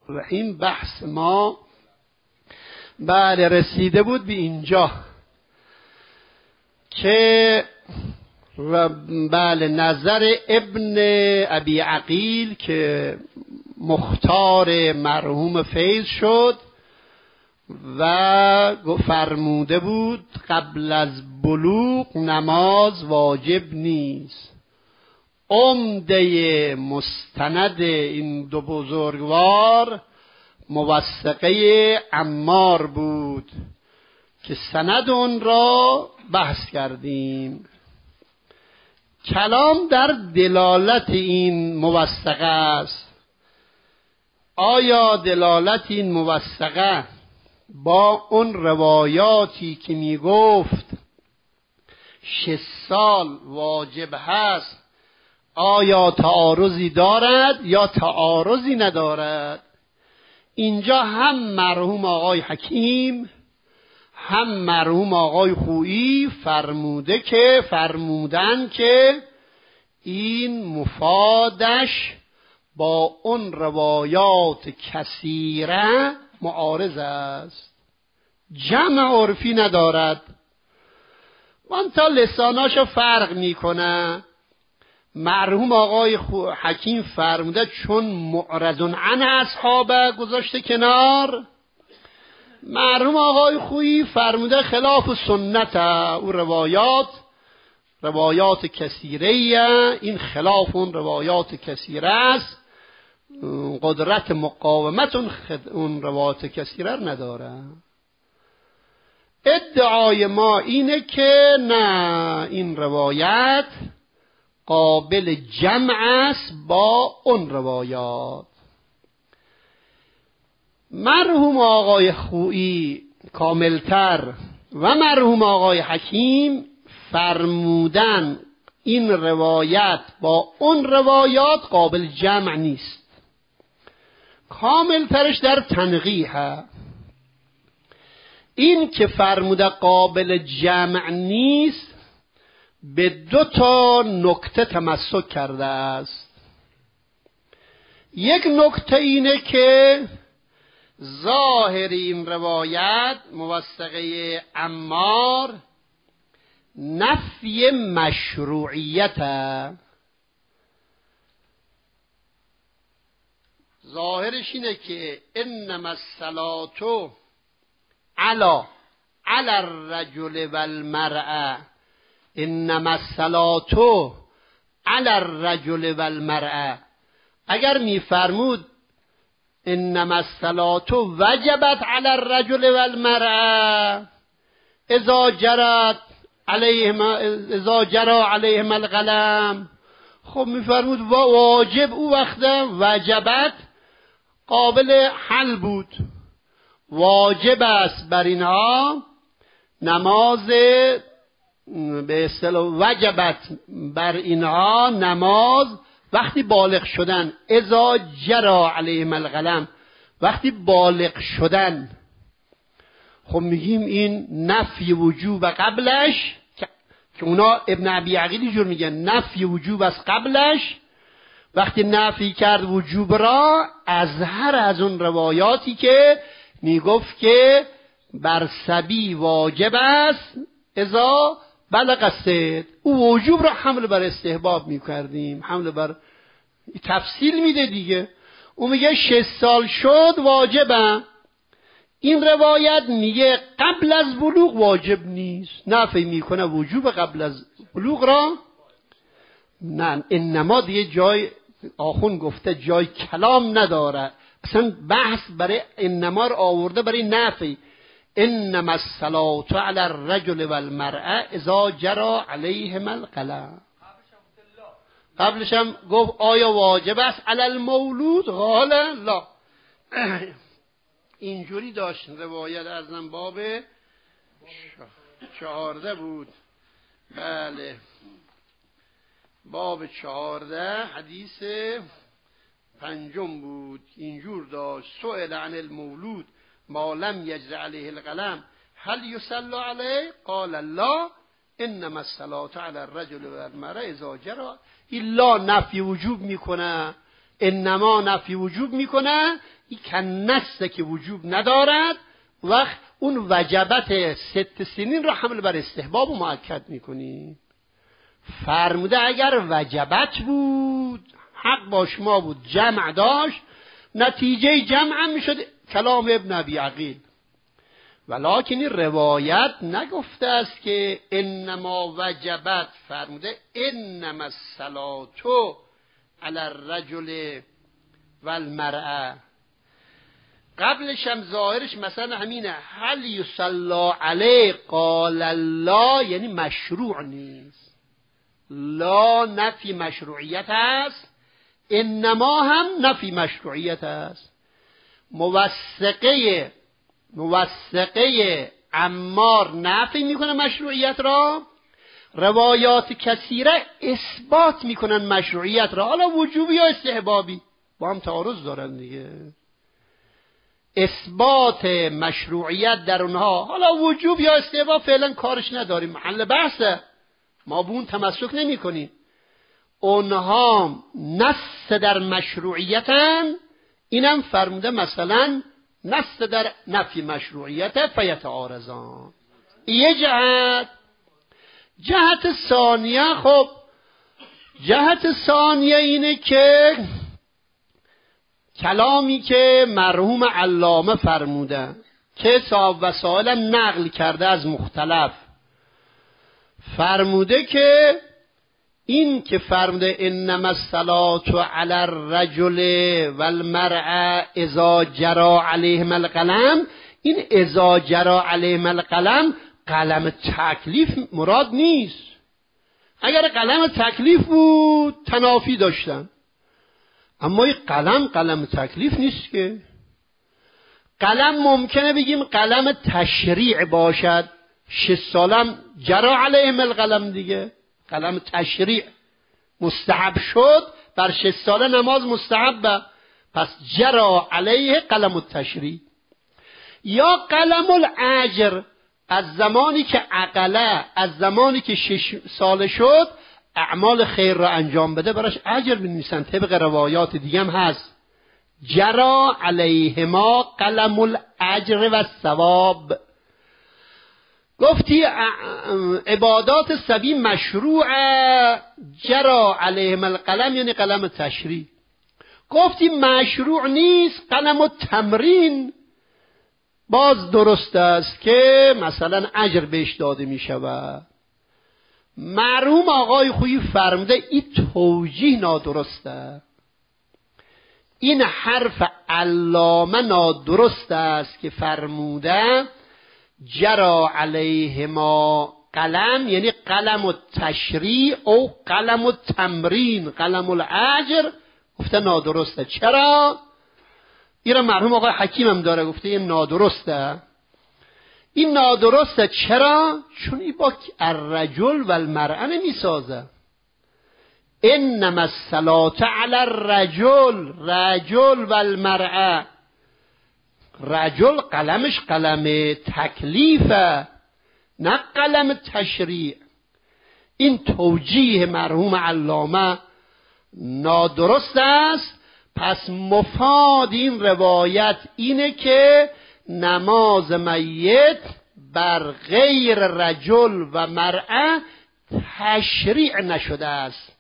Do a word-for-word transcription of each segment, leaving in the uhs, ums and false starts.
رحیم بحث ما بله رسیده بود به اینجا که بله نظر ابن ابی عقیل که مختار مرحوم فیض شد و فرموده بود قبل از بلوغ نماز واجب نیست. عمده مستند این دو بزرگوار موثقه عمار بود که سند اون را بحث کردیم. کلام در دلالت این موثقه است. آیا دلالت این موثقه با اون روایاتی که می گفت شش سال واجب هست آیا تعارضی دارد یا تعارضی ندارد؟ اینجا هم مرحوم آقای حکیم هم مرحوم آقای خویی فرموده که فرمودن که این مفادش با اون روایات کثیره معارض است، جمع عرفی ندارد. من تا لساناشو فرق میکنه. مرحوم آقای حکیم فرموده چون معرض عن اصحابه گذاشته کنار، مرحوم آقای خویی فرموده خلاف سنت او روایات روایات کثیره، این خلاف اون روایات کثیره است، قدرت مقاومت اون روایات کثیره نداره. ادعای ما اینه که نه، این روایت قابل جمع است با اون روایات. مرحوم آقای خویی کاملتر و مرحوم آقای حکیم فرمودن این روایت با اون روایات قابل جمع نیست. کاملترش در تنقیحه. این که فرموده قابل جمع نیست به دو تا نکته تمسک کرده است. یک نکته اینه که ظاهر این روایت موثقه عمار نفی مشروعیت، ظاهرش اینه که انما الصلاة علی علی الرجل والمرأة، انما الصلاة علی الرجل والمرأة. اگر میفرمود انما الصلاة وجبت علی الرجل والمرأة اذا جرت علیهما اذا جرى علیهما القلم، خب میفرمود واجب او وقت وجبت قابل حل بود، واجب است بر اینها نماز، به اصطلاح وجبت بر اینها نماز وقتی بالغ شدن، اذا جرى علیهم القلم، وقتی بالغ شدن. خب میگیم این نفی وجوب قبلش که اونا ابن ابی عقیل جور میگن نفی وجوب از قبلش، وقتی نفی کرد وجوب را اظهر از اون روایاتی که میگفت که بر صبی واجب است اذا بلغ السن، او وجوب را حمل بر استحباب میکردیم، حمل بر تفصیل میده دیگه. او میگه شش سال شد واجبه، این روایت میگه قبل از بلوغ واجب نیست، نفی میکنه وجوب قبل از بلوغ را. نه، انما دیگه جای آخون گفته جای کلام نداره، اصلا بحث برای انما رو آورده برای نفی. انما الصلاة علی الرجل والمرأة اذا جرى علیهما القلم. قبلش هم گفت آیا واجب است علی المولود؟ قال لا. اینجوری داشت روایت ازم باب چهارده بود. بله باب چهارده حدیث پنجم بود. اینجور داشت سئل عن المولود ما لم یجر علیه القلم هل یصلی علیه؟ قال لا انما الصلاة علی الرجل والمرأة اذا جرى. الا نفی وجوب میکنه انما نفی وجوب میکنه، این کنسته که وجوب ندارد، وقت اون وجبت ست سنین را حمل بر استحباب و مؤکد میکنی. فرموده اگر وجبت بود، حق با شما بود، جمع داشت، نتیجه جمع هم میشد کلام ابن ابی عقیل. ولکن این روایت نگفته است که انما وجبت، فرموده انما الصلاة علی الرجل والمرأة. قبلش هم ظاهرش مثلا همینه، هل یصلی علیه قال الله، یعنی مشروع نیست. لا نفی مشروعیت است، انما هم نفی مشروعیت است. موثقه موثقه عمار نفی میکنه مشروعیت را، روایات کثیره اثبات میکنن مشروعیت را، حالا وجوبی یا استحبابی با هم تعارض دارن دیگه. اثبات مشروعیت در اونها، حالا وجوب یا استحباب فعلا کارش نداریم، محل بحثه، ما به اون تمسک نمی کنیم. اونها نص در مشروعیتن، اینم فرموده مثلا نص در نفی مشروعیت، فیتعارضان. یه جهت. جهت ثانیه، خب جهت ثانیه اینه که کلامی که مرحوم علامه فرموده که صاحب وسائل نقل کرده از مختلف، فرموده که این که فرموده انما الصلاة علی الرجل والمرأة اذا جرى علیهم القلم، این اذا جرى علیهم القلم قلم تکلیف مراد نیست. اگر قلم تکلیف بود تنافی داشتن، اما این قلم قلم تکلیف نیست که. قلم ممکنه بگیم قلم تشریع باشد، شش سالم جرى علیهم القلم دیگه، قلم تشریع مستحب شد، بر شش ساله نماز مستحبه، پس جرى علیه قلم التشریع. یا قلم الاجر، از زمانی که عقله، از زمانی که شش ساله شد اعمال خیر را انجام بده براش اجر بنویسن، طبق روایات دیگه هم هست. جرى علیهما قلم الاجر و الثواب. گفتی عبادات سبی مشروعه، جرى علیهم القلم یعنی قلم تشریع. گفتی مشروع نیست، قلم التمرین، باز درست است که مثلا اجر بهش داده می شود. مرحوم آقای خویی فرموده این توجیه نادرسته، این حرف علامه نادرست است که فرموده جرى علیهما قلم یعنی قلم التشریع او قلم التمرین، قلم الاجر، گفته نادرسته. چرا؟ این را مرحوم آقای حکیم هم داره، گفته این نادرسته. این نادرسته چرا؟ چون این با الرجل و المرأه نمی سازه. انما الصلاة علی الرجل، رجل و المرأه. رجل قلمش قلم تکلیفه نه قلم تشریع. این توجیه مرحوم علامه نادرست است. پس مفاد این روایت اینه که نماز میت بر غیر رجل و مرأه تشریع نشده است،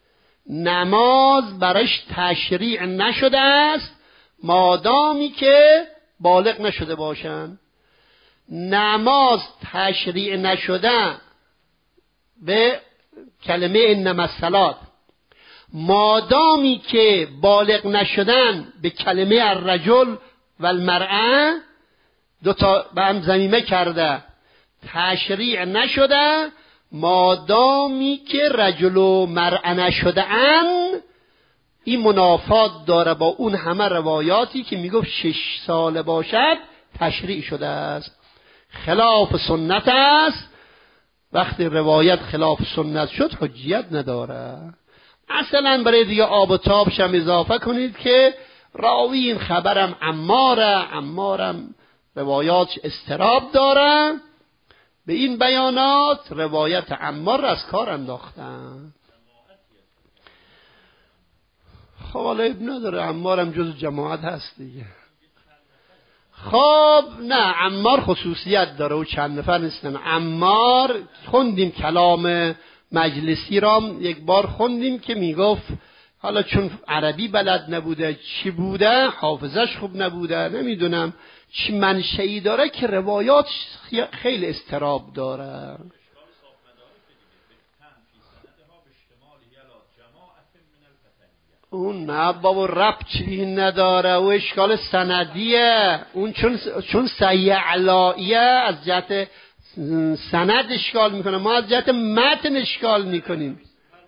نماز برش تشریع نشده است مادامی که بالغ نشده باشن. نماز تشریع نشده به کلمه انما الصلاة، مادامی که بالغ نشدن به کلمه الرجل و المرأه، دو تا به هم ضمیمه کرده، تشریع نشده مادامی که رجل و مرأه نشده ان. این منافات داره با اون همه روایاتی که میگفت شش ساله باشد تشریع شده است. خلاف سنت است. وقتی روایت خلاف سنت شد حجیت نداره. اصلا برای دیگه آب و تابش هم اضافه کنید که راوی این خبرم عماره، عمارم روایات استراب داره. به این بیانات روایت عمار را از کار انداختن. خب حالا اب نداره، عمارم جز جماعت هست دیگه. خب نه، عمار خصوصیت داره و چند نفر نیستن. عمار خوندیم کلام مجلسی را یک بار خوندیم که میگفت حالا چون عربی بلد نبوده چی بوده، حافظش خوب نبوده، نمیدونم چی منشئی داره که روایات خیلی استراب داره. اون نه بابا ربطی نداره، و اشکال سندیه. اون چون چون صحیح علاییه از جهت سند اشکال میکنه، ما از جهت متن اشکال میکنیم.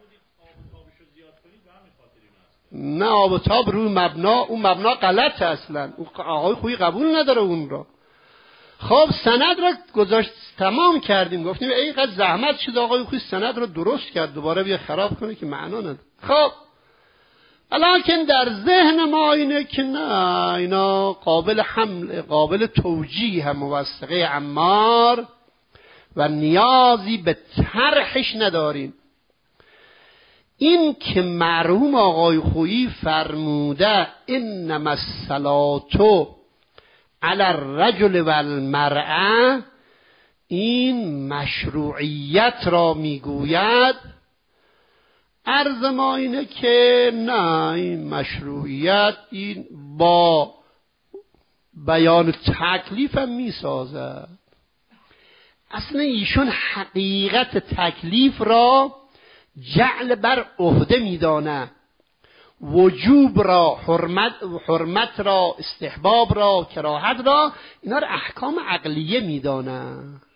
نه آب و تاب روی مبنا، اون مبنا غلطه اصلا، اون آقای خویی قبول نداره اون رو. خب سند را گذاشت تمام کردیم، گفتیم اینقدر زحمت شد آقای خویی سند رو درست کرد، دوباره بیا خراب کنه که معنا نداره. خب الان در ذهن ما اینه که نه اینا قابل حمل، قابل توجیه هم موثقه عمار و نیازی به طرحش نداریم. این که مرحوم آقای خویی فرموده انما الصلاة علی الرجل و المرأة، این مشروعیت را میگوید. عرض ما اینه که نه، این مشروعیت این با بیان تکلیف هم میسازد. اصلا ایشون حقیقت تکلیف را جعل بر عهده میدانه، وجوب را، حرمت حرمت را، استحباب را، کراهت را، اینا را احکام عقلیه میدانه.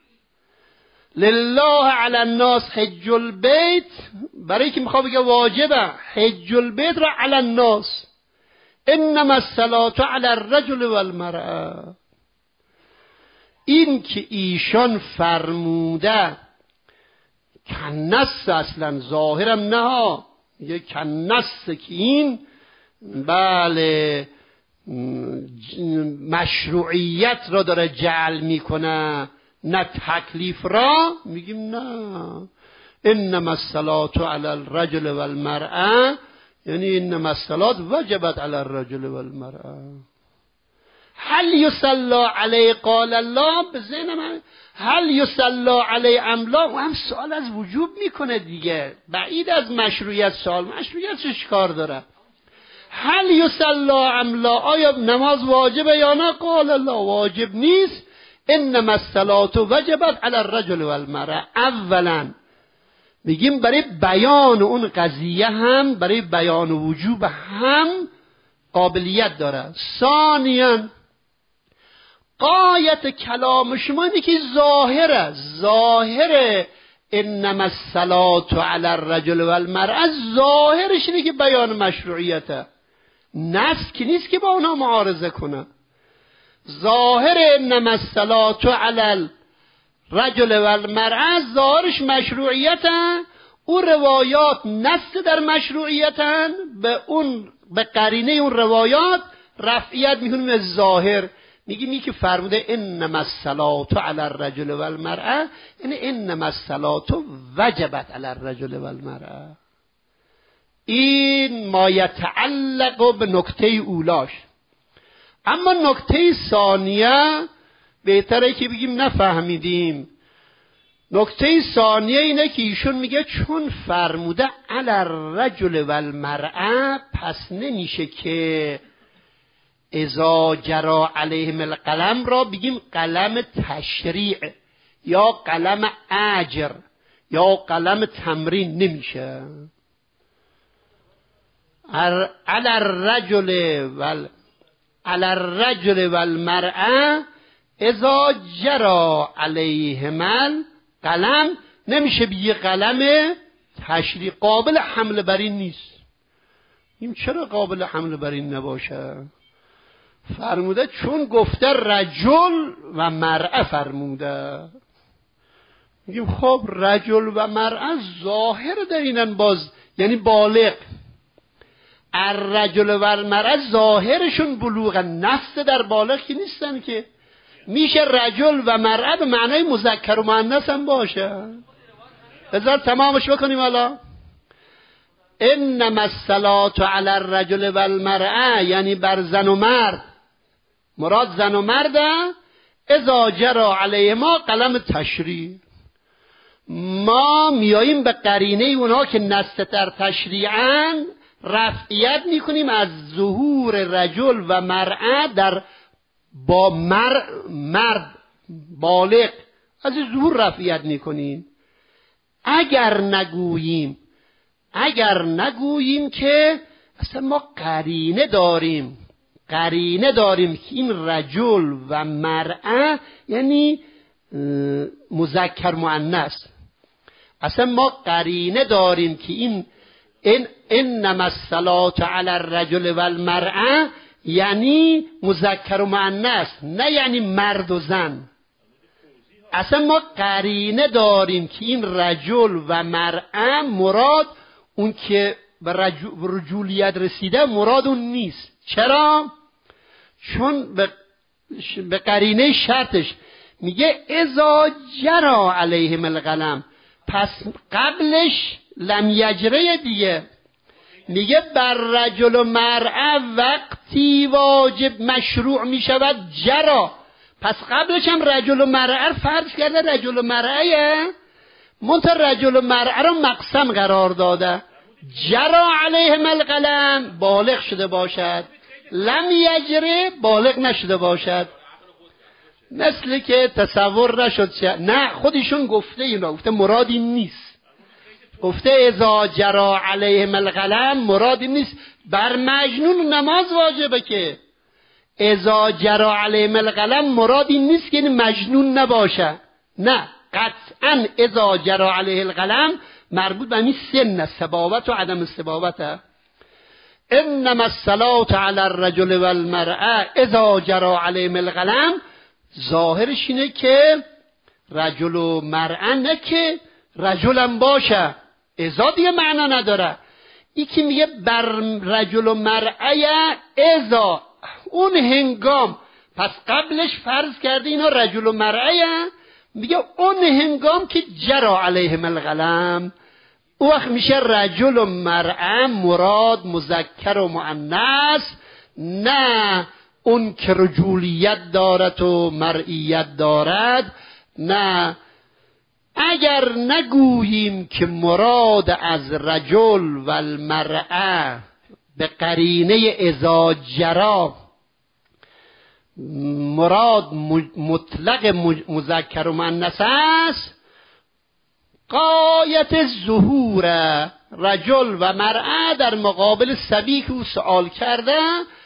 لله علی الناس حج البیت، برای که میخواد بگه واجبه حج البیت را علی الناس، انما الصلاة علی الرجل و المرأة. این که ایشان فرموده کنس، اصلا ظاهرم نه ها، میگه کنس که این بله مشروعیت را داره جعل میکنه نه تکلیف را. میگیم نه، انما الصلاة علی الرجل و المرأة، یعنی انما الصلاة وجبت علی الرجل و المرأة. هل یصلی علیه قال الله، به ذهن من هل یصلی علیه ام لا، و هم سوال از وجوب میکنه دیگه، بعید از مشروعیت سوال. مشروعیت چه کار داره؟ هل یصلی ام لا، آیا نماز واجبه یا نه؟ قال الله واجب نیست، انما الصلاة وجبت علی الرجل و المرأة. اولا میگیم برای بیان اون قضیه هم، برای بیان وجوب هم قابلیت داره. ثانیاً غایت کلام شما اینه که ظاهره، ظاهر انما الصلاة علی الرجل و المرأة، ظاهرش اینه که بیان مشروعیته، نص که نیست که با اونا معارضه کنه. ظاهر انما الصلاة علی الرجل و المرأة ظاهرش مشروعیته، اون روایات نص در مشروعیتن، به اون به قرینه اون روایات رفعیت میکنیم از ظاهر. میگیم این که فرموده انما الصلاة علی الرجل و المرأة، یعنی انما الصلاة وجبت علی الرجل و المرأة. این ما یتعلق به نکته اولاش. اما نکته ثانیه بهتره که بگیم نفهمیدیم. نکته ثانیه اینه که ایشون میگه چون فرموده علی الرجل و المرأة، پس نمیشه که اذا جرى علیهم القلم را بگیم قلم تشریع یا قلم اجر یا قلم تمرین، نمیشه. علی الرجل و علی الرجل و المرأة اذا جرى علیهما قلم، نمیشه بگی قلم تشریع، قابل حمل بر این نیست. این چرا قابل حمل بر این نباشه؟ فرموده چون گفته رجل و مرأه فرموده. میگیم خب رجل و مرأه ظاهر در اینن، باز یعنی بالغ. الرجل و المرأه ظاهرشون بلوغ، نص در بالغ که نیستن که. میشه رجل و مرأه به معنای مذکر و مؤنث هم باشه. بذار تمامش بکنیم. حالا انما الصلاة علی الرجل و المرأة، یعنی بر زن و مرد، مراد زن و مرد، اذا جرى علیهما قلم تشریع. ما میاییم به قرینه اونها که نستتر تشریعاً رفعیت میکنیم از ظهور رجل و مرأة در با مر مرد بالغ، از ظهور رفعیت میکنیم. اگر نگوییم اگر نگوییم که اصلا ما قرینه داریم قرینه داریم که این رجل و مرأة یعنی مذکر مؤنث، اصلا ما قرینه داریم که این ان انما الصلاة علی الرجل و المرأة یعنی مذکر و مؤنث، نه یعنی مرد و زن. اصلا ما قرینه داریم که این رجل و مرأة مراد اون که به رجولیت رسیده مراد اون نیست. چرا؟ چون به, به قرینه شرطش میگه اذا جرى علیهم القلم، پس قبلش لم یجره دیگه. میگه بر رجل و مرأة وقتی واجب مشروع میشود جرا، پس قبلش هم رجل و مرأة فرض کرده رجل و مرأة، منتها رجل و مرأة رو مقسم قرار داده. جرا علیهم القلم بالغ شده باشد، لم یجره بالغ نشده باشد. مثل که تصور نشد شد. نه، خودشون گفته اینا، گفته مراد این نیست، گفته اذا جرا علیهم القلم مراد این نیست. بر مجنون نماز واجبه که اذا جرا علیهم القلم مراد این نیست که این مجنون نباشه. نه، قطعا اذا جرا علیه القلم مربوط به همین سن سباوت و عدم سباوته. انما الصلاة علی الرجل و المرأة اذا جرا علیهم القلم ظاهرش اینه که رجل و مرأة، نه که رجلم باشه. اذا دیگه معنا نداره. ای که میگه بر رجل و مرأة اذا، اون هنگام، پس قبلش فرض کرده اینا رجل و مرأة، میگه اون هنگام که جرا علیهم القلم، او وقت میشه رجل و مرأة مراد مذکر و مؤنث، نه اون که رجولیت دارد و مرئیت دارد. نه، اگر نگوییم که مراد از رجل و المرأة به قرینه اذا جرا مراد مطلق مذکر و مؤنث است، غایت ظهور رجل و مرأة در مقابل صبی که او سوال کرده،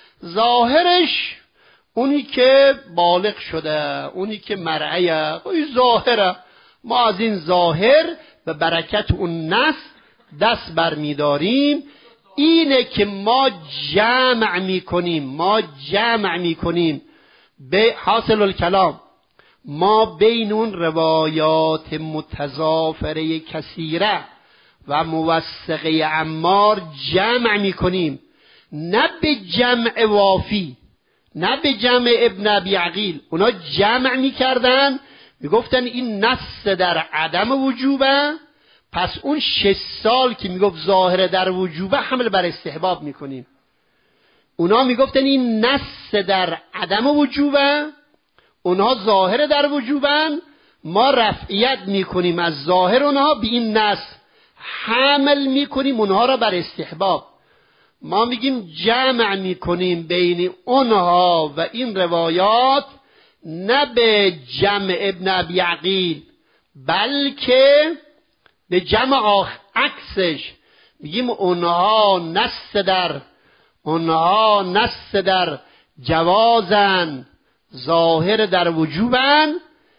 ظاهرش اونی که بالغ شده، اونی که مرأة، این ظاهره. ما از این ظاهر به برکت اون نص دست برمیداریم. اینه که ما جمع میکنیم ما جمع میکنیم به حاصل الکلام، ما بین اون روایات متضافره کثیره و موثقه عمار جمع میکنیم، نه به جمع وافی، نه به جمع ابن ابی عقیل. اونا جمع میکردن، میگفتن این نص در عدم وجوبه، پس اون شش سال که میگفت ظاهره در وجوبه حمل بر استحباب میکنیم. اونا میگفتن این نص در عدم وجوبه، اونها ظاهره در وجوبن، ما رفعیت میکنیم از ظاهر اونها به این نص، حمل میکنیم اونها را بر استحباب. ما میگیم جمع میکنیم بین اونها و این روایات، نه به جمع ابن ابی عقیل بلکه به جمع آخ عکسش. میگیم اونها نص در اونها نص در جوازن، ظاهر در وجوبن،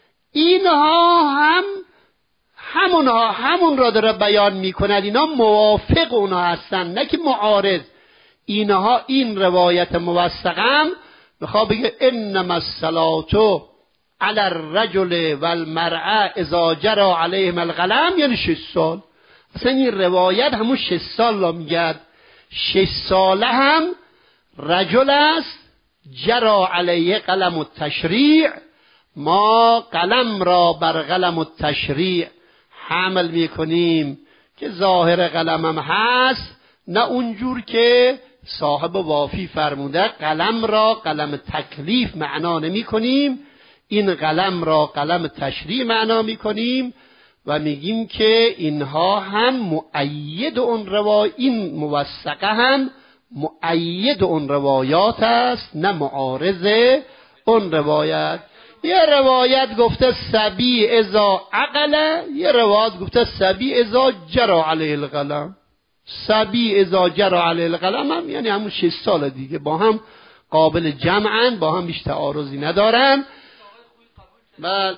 اینها هم همونها همون را داره بیان میکنند. اینا موافق اونها هستن، نه که معارض. اینها این روایت موثقم میخواد بگه انما الصلاة علی الرجل و المرأة اذا جرى علیهم القلم، یعنی شش سال. اصلا این روایت همون شش سال را میگه. شش ساله هم رجل است، جرى علیه قلم التشریع، ما قلم را بر قلم التشریع حمل میکنیم که ظاهر قلم هم هست، نه اونجور که صاحب وافی فرموده قلم را قلم تکلیف معنا نمی کنیم، این قلم را قلم تشریع معنا می کنیم و میگیم که اینها هم مؤید اون روایات، این موثقه هم مؤید اون روایات است نه معارض اون روایت. یه روایت گفته سبی اذا عقله، یه روایت گفته سبی اذا جرى علیه القلم. سبی اذا جرى علیه القلم هم یعنی همون شش سال دیگه، با هم قابل جمعن، با هم بیش تعارضی ندارن. بله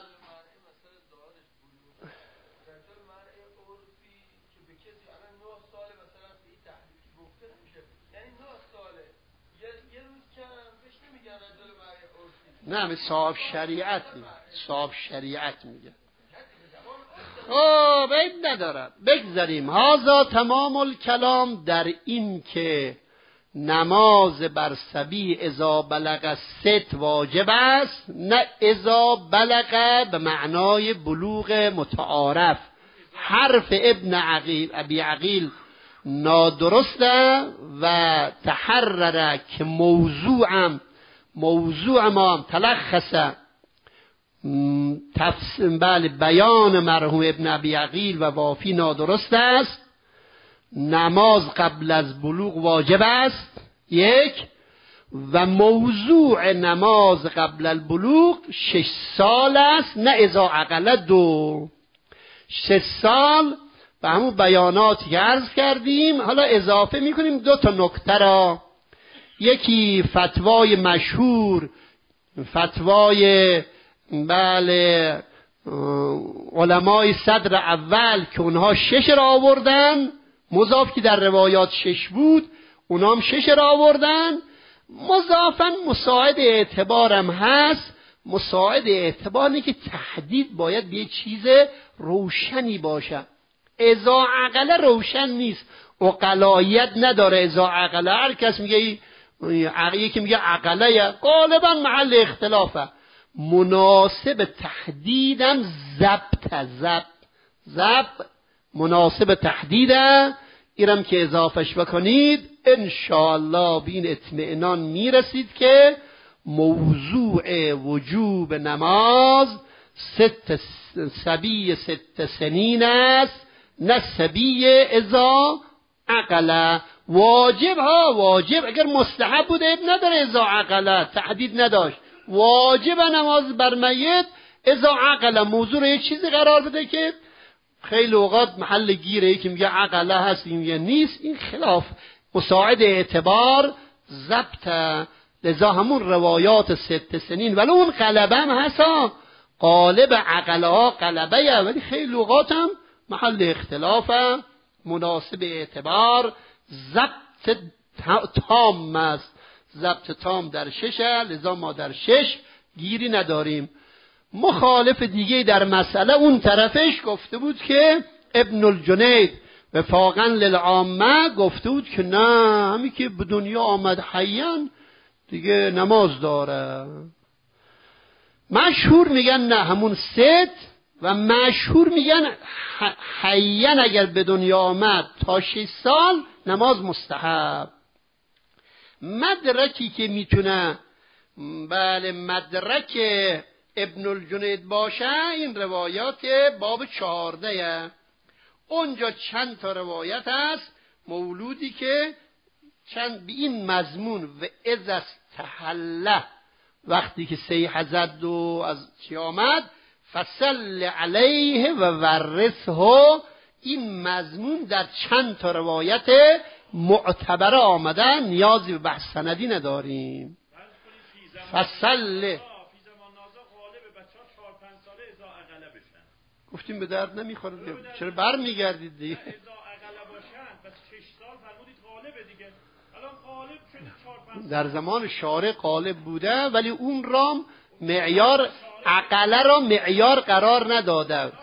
نه به صاحب شریعت میگه، صاحب شریعت میگه. خب عیب ندارد، بگذاریم. هذا تمام الکلام در این که نماز بر صبی اذا بلغ ست واجب است، نه اذا بلغ به معنای بلوغ متعارف. حرف ابن عقیل ابی عقیل نادرسته و تحرر که موضوعم موضوع ما هم تلخص تفسیر بله بیان مرحوم ابن ابی عقیل و وافی نادرست است. نماز قبل از بلوغ واجب است یک، و موضوع نماز قبل البلوغ شش سال است نه اذا عقل دو. شش سال به همون بیاناتی که عرض کردیم. حالا اضافه میکنیم دو تا نکته را. یکی فتوای مشهور، فتوای بله علمای صدر اول که اونها شش را آوردن، مضاف که در روایات شش بود اونها هم شش را آوردن. مضافن مساعد اعتبارم هست. مساعد اعتباری که تحدید باید به یه چیز روشنی باشه. اذا عقله روشن نیست، عقلایت نداره. اذا عقله هر کس میگه عقیه که میگه عقله غالبا محل اختلافه. مناسب تحدیدم ضبط ضبط ضبط مناسب تحدیده. اینم که اضافهش بکنید انشاءالله به این اطمئنان میرسید که موضوع وجوب نماز ست سبی ست سنین است نه سبی اذا عقله. واجب ها واجب اگر مستحب بوده اب نداره، اذا عقله تحدید نداشت. واجب نماز بر میت اذا عقله موضوع یه چیزی قرار بده که خیلی اوقات محل گیره، که میگه عقله هست این میگه نیست. این خلاف مساعد اعتبار ضبط. لذا همون روایات ست سنین ولی اون قلبه هم هست، قالب عقله ها قلبه، ولی خیلی اوقات هم محل اختلاف مناسب اعتبار ضبط تام است. ضبط تام در ششه، لذا ما در شش گیری نداریم. مخالف دیگه در مسئله اون طرفش گفته بود که ابن الجنید وفاقا للعامه گفته بود که نه، همین که به دنیا آمد حیان دیگه نماز داره. مشهور میگن نه همون ست، و مشهور میگن حیان اگر به دنیا آمد تا شش سال نماز مستحب. مدرکی که میتونه بله مدرک ابن الجنید باشه این روایات باب چهارده. اونجا چند تا روایت هست مولودی که چند به این مضمون و از استحله، وقتی که سیح زد و از چی آمد فصل علیه و ورثه، این مضمون در چند تا روایت معتبره آمده، نیازی به بحث سندی نداریم. فصل گفتیم به درد نمیخوره، چرا بر میگردید دیگه؟ در زمان شارع غالب بوده، ولی اون رام معیار عقله را معیار قرار نداده.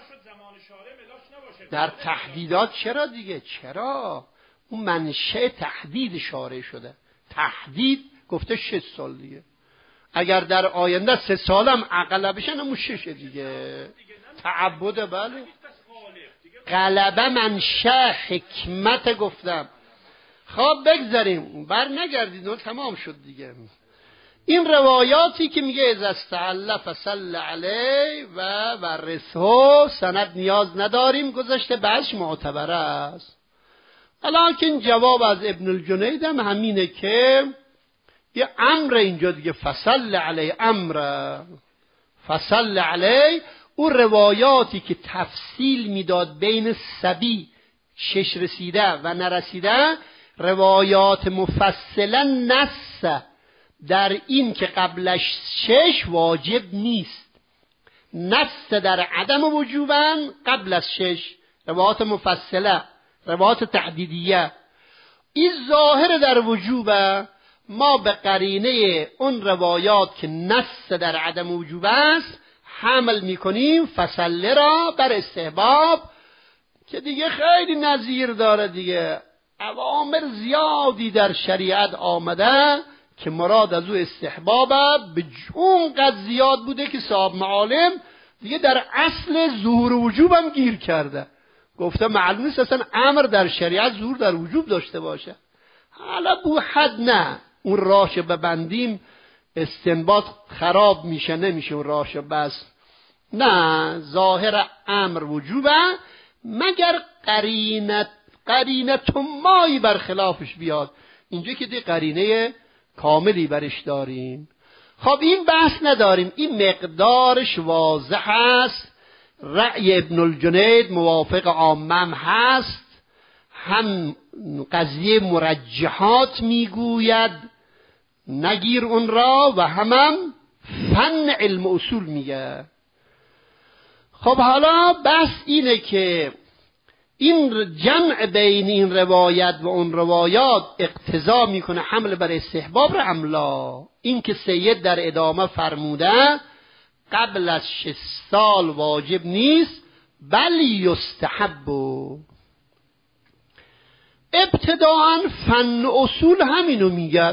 در تحدیدات چرا دیگه؟ چرا؟ اون منشأ تحدید شارع شده. تحدید گفته شش سال دیگه. اگر در آینده سه سالم عقله بشن همون شش دیگه. تعبده بله. غلبه منشأ حکمت گفتم. خب بگذاریم، بر نگردید، تمام شد دیگه. این روایاتی که میگه اذا استعل فصل علی و ورثه، سند نیاز نداریم، گذشته بعضش معتبر است. الان جواب از ابن الجنید هم همینه که یه امر اینجا دیگه، فصل علی امر، فصل علی. اون روایاتی که تفصیل میداد بین سبی، شش رسیده و نرسیده، روایات مفصلا نص در این که قبلش شش واجب نیست، نص در عدم وجوبن قبل از شش، روایات مفصله، روایات تحدیدیه. این ظاهر در وجوبه، ما به قرینه اون روایات که نص در عدم وجوب است حمل میکنیم فصله را بر استحباب، که دیگه خیلی نظیر داره دیگه. اوامر زیادی در شریعت آمده که مراد از او استحبابه، به اونقدر زیاد بوده که صاحب معالم دیگه در اصل ظهور وجوب هم گیر کرده، گفته معلوم نیست اصلا امر در شریعت ظهور در وجوب داشته باشه. حالا بو حد نه، اون راهش ببندیم استنباط خراب میشه، نمیشه اون راهش بس. نه، ظاهر امر وجوبه مگر قرینت قرینت مایی برخلافش بیاد. اینجا که دی قرینه کاملی برش داریم. خب این بحث نداریم، این مقدارش واضح است. رأی ابن الجنید موافق عامم هست، هم قضیه مرجحات میگوید نگیر اون را، و هم, هم فن علم اصول میگه. خب حالا بحث اینه که این جمع بین این روایت و اون روایات اقتضا میکنه حمل بر استحباب را املا. این که سید در ادامه فرموده قبل از شش سال واجب نیست بل یستحب. ابتداعا فن اصول همینو میگه،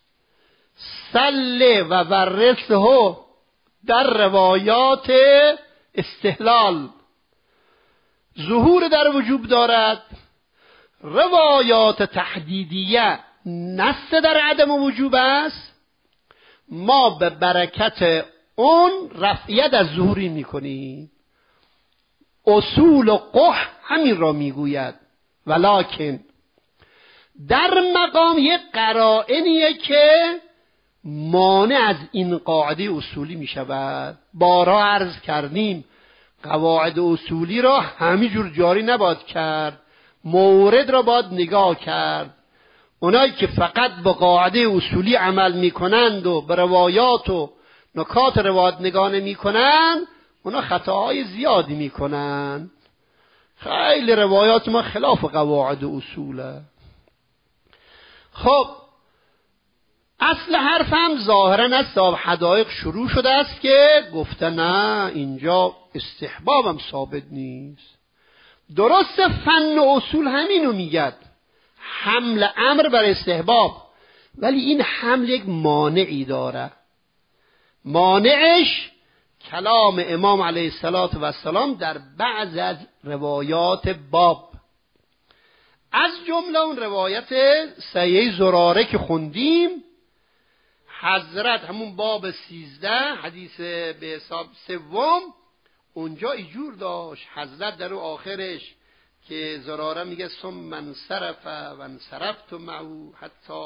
سله و ورثه در روایات استحلال ظهور در وجوب دارد، روایات تحدیدیه نص در عدم وجوب است، ما به برکت اون رفعیت از ظهوری میکنیم. اصول و قح همین را میگوید، ولکن در مقام یک قرائنیه که مانع از این قاعده اصولی میشود. بارها عرض کردیم قواعد اصولی را همینجور جاری نباید کرد، مورد را باید نگاه کرد. اونایی که فقط با قاعده اصولی عمل میکنند و به روایات و نکات روایات نگاه نمیکنند، اونا خطاهای زیادی میکنند. خیلی روایات ما خلاف قواعد اصوله. خب اصل حرف هم ظاهرا از صاحب حدایق شروع شده است که گفته نه اینجا استحبابم ثابت نیست. درست فن و اصول همینو میگد، حمل امر بر استحباب، ولی این حمل یک مانعی داره. مانعش کلام امام علیه السلام در بعض از روایات باب، از جمله اون روایت سیه زراره که خوندیم، حضرت همون باب سیزده حدیث به حساب سوم، اونجا ایجور داشت حضرت در آخرش که زراره میگه ثم من صرف و انصرفت معه حتی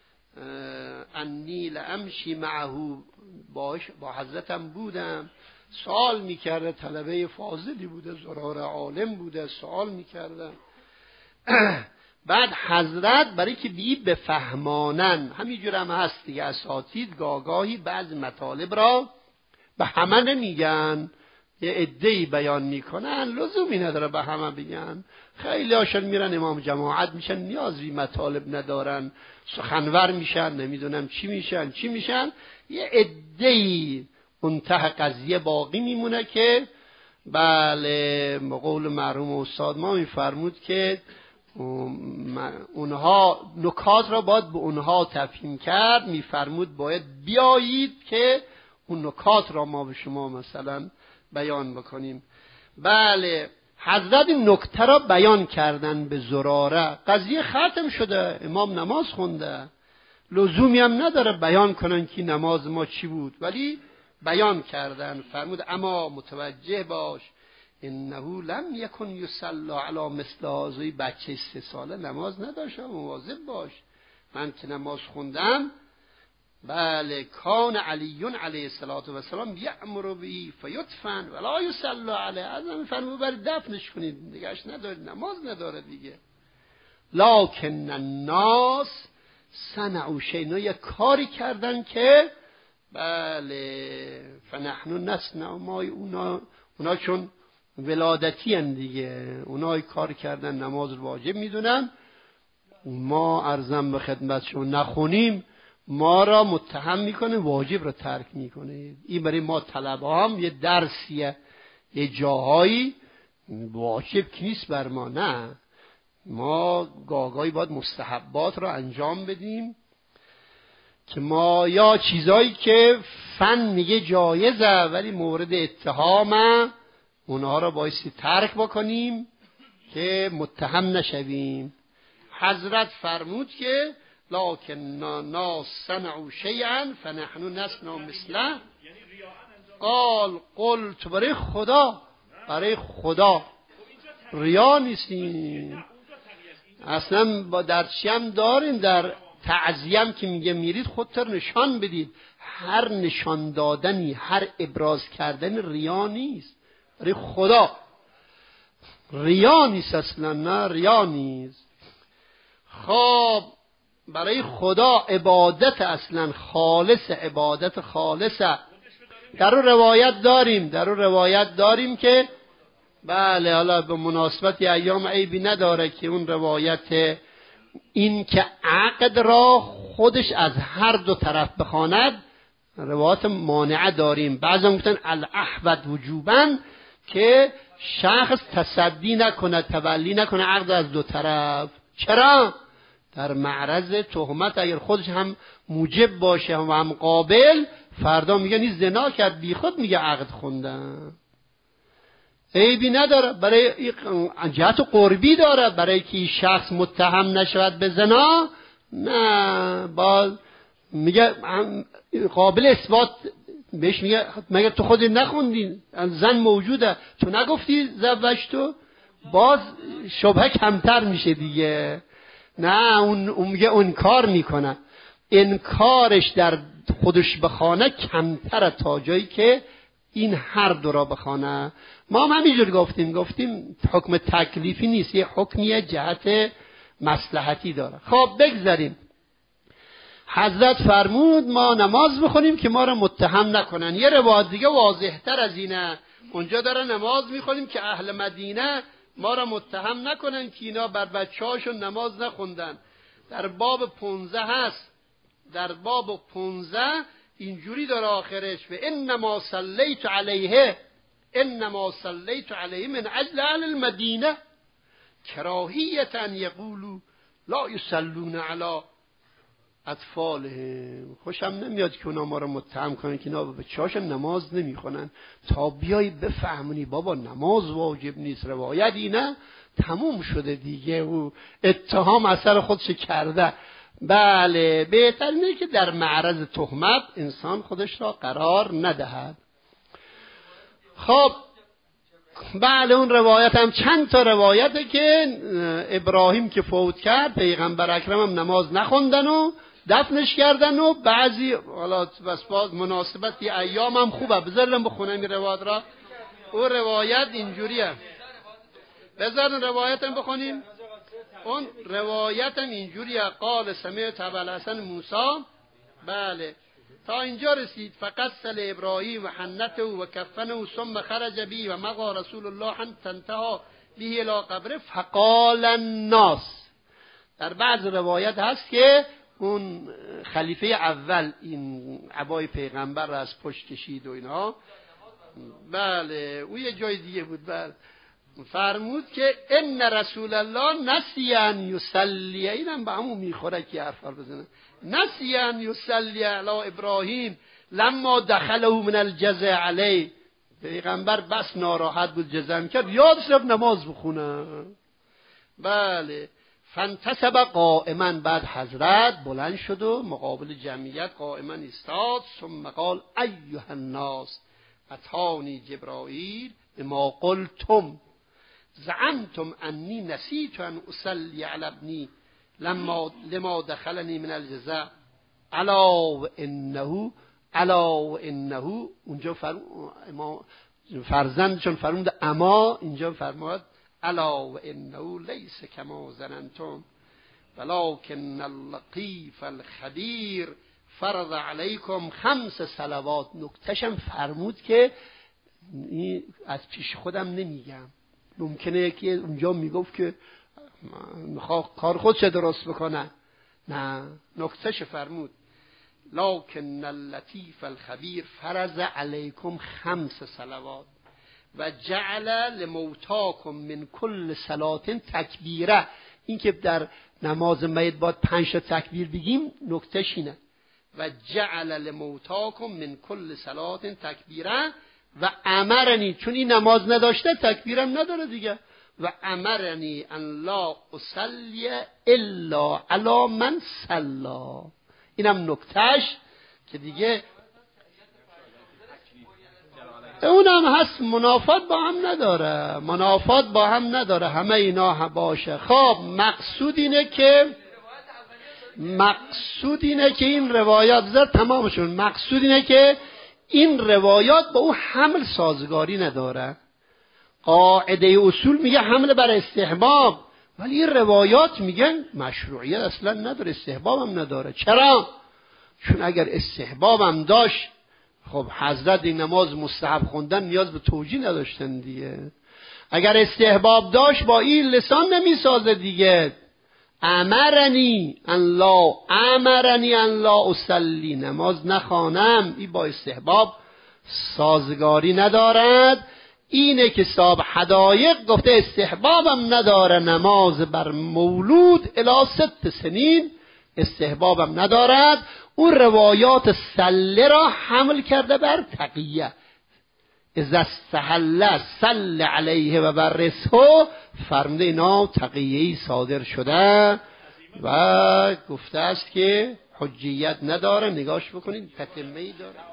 انی لامشی معه، باش با حضرتم بودم، سوال میکرده، طلبه فاضلی بوده، زراره عالم بوده، سوال میکرده. بعد حضرت برای که بی بفهمانن، همینجور هم هست دیگه، اساتید گاگاهی بعض مطالب را به همه نمیگن، یه عده‌ای بیان میکنن، لزومی نداره به همه بگن. خیلی هاشون میرن امام جماعت میشن، نیازی مطالب ندارن، سخنور میشن، نمیدونم چی میشن چی میشن، یه عده‌ای منتهی قضیه باقی میمونه که بله به قول مرحوم استاد ما میفرمود که اونها نکات را باید به اونها تفهیم کرد. میفرمود باید بیایید که اون نکات را ما به شما مثلا بیان بکنیم. بله حضرت این نکته را بیان کردن به زراره. قضیه ختم شده، امام نماز خونده، لزومی هم نداره بیان کنن که نماز ما چی بود، ولی بیان کردن. فرمود اما متوجه باش انه لم یکن یصلی علی مثل هذا. بچه سه ساله نماز نداشت، مواظب باش. من که نماز خوندم، بله، کان علی علیه السلام یأمر به فیدفن ولا یصلی علیه. ازم فرمود بر دفنش کنید، نگاش نداره، نماز نداره دیگه. لکن الناس صنعوا شیئا، یک کاری کردن که بله فنحن نصنع ما. اونا اونا چون ولادتی هن دیگه، اونا کار کردن نماز واجب میدونن، ما ارزم به خدمت شما نخونیم ما را متهم میکنه، واجب را ترک میکنه. این برای ما طلبه هم یه درسیه، یه جاهایی واجب که نیست بر ما. نه، ما گاهی باید مستحبات را انجام بدیم که ما یا چیزایی که فن میگه جایزه ولی مورد اتهامه، اونها را بایستی ترک بکنیم که متهم نشویم. حضرت فرمود که لکن ناس صنعوا شیئا فنحن نصنع مثله. قال قلت برای خدا، برای خدا ریا نیستیم. اصلا با درچی هم داریم، در تعزیم که میگه میرید خودتر نشان بدید. هر نشان دادنی، هر ابراز کردن ریا نیست، برای خدا ریا نیست اصلا. نه ریا نیست. خب برای خدا عبادت اصلا خالص، عبادت خالصه. در اون روایت داریم در اون روایت داریم که بله، حالا به مناسبت ایام عیبی نداره که اون روایت این که عقد را خودش از هر دو طرف بخواند، روایت مانعه داریم. بعضی هم گفتن الاحوط وجوبا که شخص تصدی نکنه، تولی نکنه عقد از دو طرف. چرا؟ در معرض تهمت اگر خودش هم موجب باشه و هم قابل، فردا میگه این زنا کرد، بی خود میگه عقد خوندن. عیبی نداره، برای جهت قربی داره، برای که شخص متهم نشود به زنا. نه، باز میگه قابل اثبات بهش میگه مگر تو خودت نخوندی؟ زن موجوده، تو نگفتی زوجتو؟ باز شبهه کمتر میشه دیگه. نه، اون اون میگه انکار میکنه. انکارش در خودش بخانه کمتره تا جایی که این هر دو را بخانه. ما هم همینجور گفتیم گفتیم حکم تکلیفی نیست، یه حکمیه جهت مصلحتی داره. خب بگذاریم. حضرت فرمود ما نماز بخونیم که ما را متهم نکنن. یه روایت دیگه واضح تر از اینه، اونجا داره نماز میخونیم که اهل مدینه ما را متهم نکنن که اینا بر بچه‌هاشون نماز نخوندن. در باب پونزده هست، در باب پونزده اینجوری داره آخرش: و انما صلیت علیه انما صلیت علیه من اجل اهل المدینه کراهیة ان یقولوا لا یصلون علی اطفالهم. خوشم نمیاد که اونا ما رو متهم کنن که اینا به بچه‌هاشون نماز نمیخونن. تا بیای بفهمونی بابا نماز واجب نیست، روایتی نه، تموم شده دیگه، و اتهام اثر خودش کرده. بله، بهتر اینه که در معرض تهمت انسان خودش را قرار ندهد. خب بله، اون روایت هم چند تا روایته که ابراهیم که فوت کرد پیغمبر اکرم هم نماز نخوندن و دفنش کردن، و بعضی حالا بس باز مناسبت ایام هم خوبه بذارم بخونم این روایت را. اون روایت اینجوریه، بذارن روایت هم بخونیم. اون روایت هم اینجوریه: قال سمعت ابوالحسن موسی. بله، تا اینجا رسید: فقط سل ابراهیم و حنته و کفنه و ثم خرج بی و مقا رسول الله حتى انتهى به الى قبره فقال الناس. در بعض روایت هست که اون خلیفه اول این عبای پیغمبر را از پشت کشید و اینها. بله، او یه جای دیگه بود. بله، فرمود که ان رسول الله نسی ان یصلی، اینم به همون میخوره که حرفا بزنه، نسی ان یصلی علی ابراهیم لما دخله من الجزع علی. پیغمبر بس ناراحت بود جزم کرد یادش رفت نماز بخونه. بله فانتصب قائما، بعد حضرت بلند شد و مقابل جمعیت قائما ایستاد. ثم قال ایها الناس اتانی جبرائیل بما قلتم زعمتم انی نسیت ان اصلی علی ابنی لما لما دخلنی من الجزاء الا و انه الا و انه. اونجا فرزندشون فرمود اما، اینجا فرمود الا و انه لیس کما ظننتم ولکن اللطیف الخبیر فرض علیکم خمس صلوات. نکتهشم فرمود که از پیش خودم نمیگم، ممکنه که اونجا میگفت که میخواه کار خودش درست بکنه، نه نکتهش فرمود لکن اللطیف الخبیر فرض علیکم خمس صلوات و جعل لموتاکم من کل صلات تکبیره. این که در نماز میت باید پنج تا تکبیر بگیم نکتهش اینه. و جعل لموتاکم من کل صلات تکبیره و امرنی، چون این نماز نداشته تکبیرم نداره دیگه، و امرنی ان لا اصلی الا علی من صلا. اینم نکتهش که دیگه اونم هست، منافات با هم نداره، منافات با هم نداره، همه اینا هم باشه. خب مقصود اینه که مقصود اینه که این روایات زر تمامشون مقصود اینه که این روایات با او حمل سازگاری نداره. قاعده اصول میگه حمل بر استحباب، ولی این روایات میگن مشروعیت اصلا نداره، استحباب هم نداره. چرا؟ چون اگر استحباب هم داشت خب حضرت این نماز مستحب خوندن نیاز به توجیه نداشتن دیگه. اگر استحباب داشت با این لسان نمیسازه دیگه. امرنی ان لا امرنی ان لا اصلی، نماز نخوانم، این با استحباب سازگاری ندارد. اینه که صاحب حدایق گفته استحبابم نداره، نماز بر مولود الی ست سنین استحبابم ندارد. اون روایات سله را حمل کرده بر تقیه، اذا استحل سل علیه و برسه، فرموده اینا تقیه‌ای صادر شده و گفته است که حجیت نداره. نگاش بکنید تتمه‌ای داره.